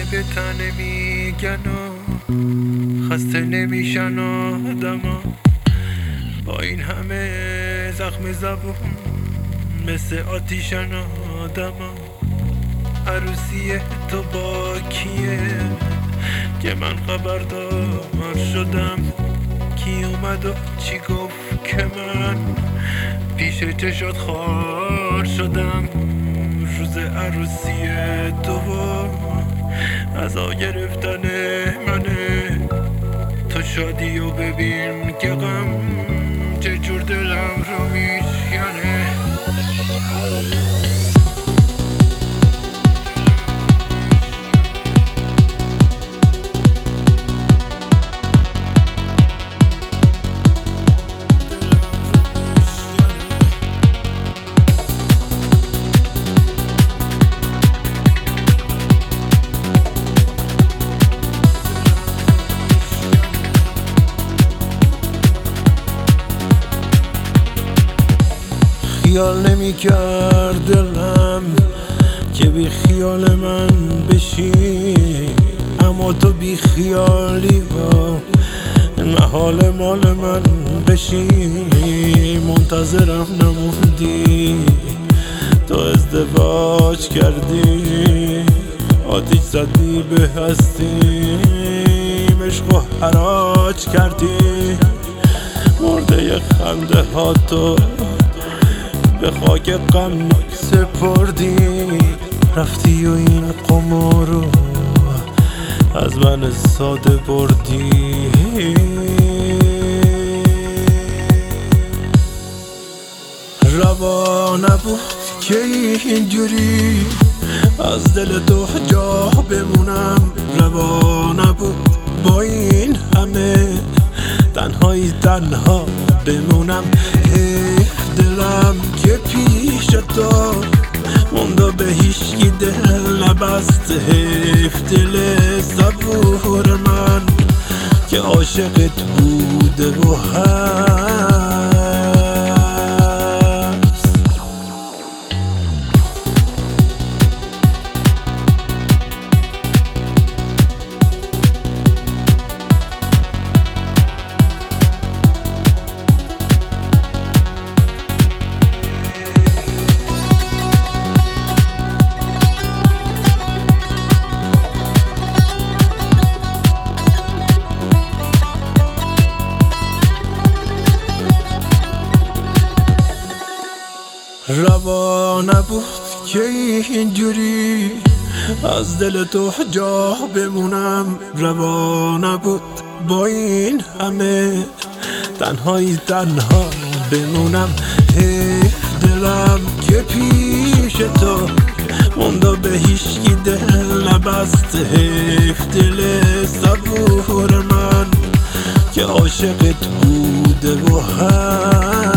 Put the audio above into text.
به تنه میگن و خسته نمیشن آدما، با این همه زخم زبون مثل آتیشن آدما. عروسی تو با کیه که من خبردار شدم؟ کی اومد و چی گفت که من پیش چشات خوار شدم؟ روز عروسی تو عزا گرفتن منه، تو شادی و ببین که غم چه جور دلم رو میشکنه. خیال نمی کرد دلم که بی خیال من بشی، اما تو بی خیالی با محال مال من بشی. منتظرم نموندی، تو ازدواج کردی، آتیش زدی به هستی، عشق و حراج کردی. مرده خنده ها تو به خاک غم سپردی، رفتی و این قمار رو از من ساده بردی. روا نبود که اینجوری از دل تو جا بمونم، روا نبود با این همه تنهایی تنها بمونم. دلم که پیش تو مونده به هیچکی دل نبست، حیف دل صبور من که عاشقت بوده و هست. روا نبود که اینجوری از دل تو جا بمونم، روا نبود با این همه تنهایی تنها بمونم. دلم که پیش تو مونده به هیچکی دل نبست، حیف دل صبور من که عاشقت بوده و هست.